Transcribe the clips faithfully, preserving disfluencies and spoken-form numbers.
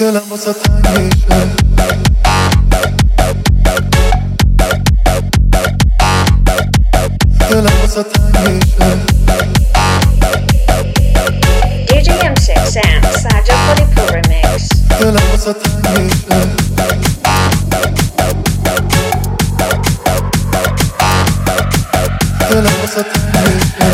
دلم واسه تنگ میشه. دلم واسه تنگ میشه. دی جی ام six and Saja Polypool Remix. دلم واسه تنگ میشه. دلم واسه تنگ میشه.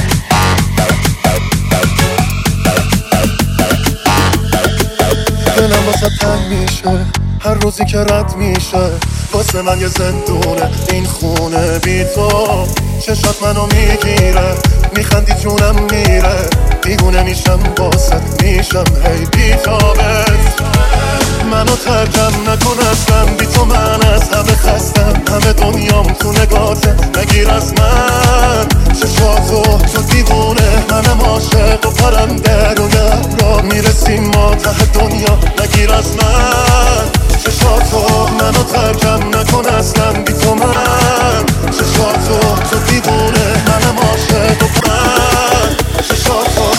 دلم واسه تنگ میشه. هر روزی که رد میشه واسه من یه زندونه این خونه بی تو. چشات منو میگیره میخندی جونم میره دیوونه میشم واسه میشم هی بی تابت. منو ترکم نکن اصلا بی تو من از همه خستم. همه دنیام تو نگاته نگیر از من چشاتو تو دیوونه. منم عاشق و پرنده روی ابرا میرسیم ما ته دنیا نگیر از من چشاتو. منو ترکم نکن اصلا بی تو من چشاتو تو دیوونه. منم عاشق و پرنده چشاتو.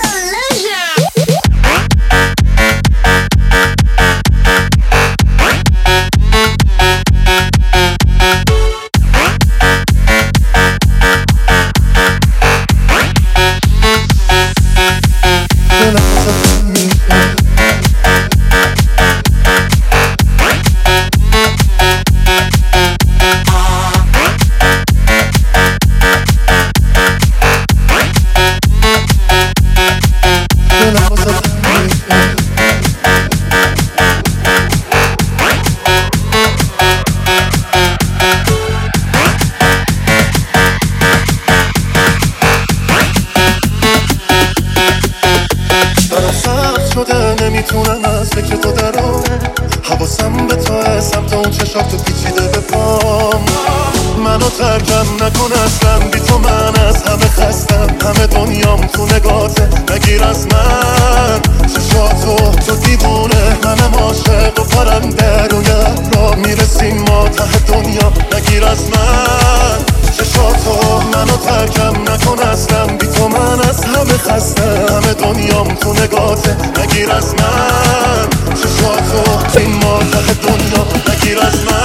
نمیتونم از فکر تو درام. حواسم به تو سمت اون چشات تو پیچیده به پام. منو ترکم نکن اصلا بی تو من از همه خستم. همه دنیام تو نگاته نگیر از من چشاتو تو دیوونه. منم عاشق و پرنده روی ابرا میرسیم ما ته دنیا نگیر از من چشاتو. منو ترکم نکن اصلا بی تو من از همه خستم. همه دنیام تو نگاته نگیر از من چشاتو. این ما ته دنیا نگیر از من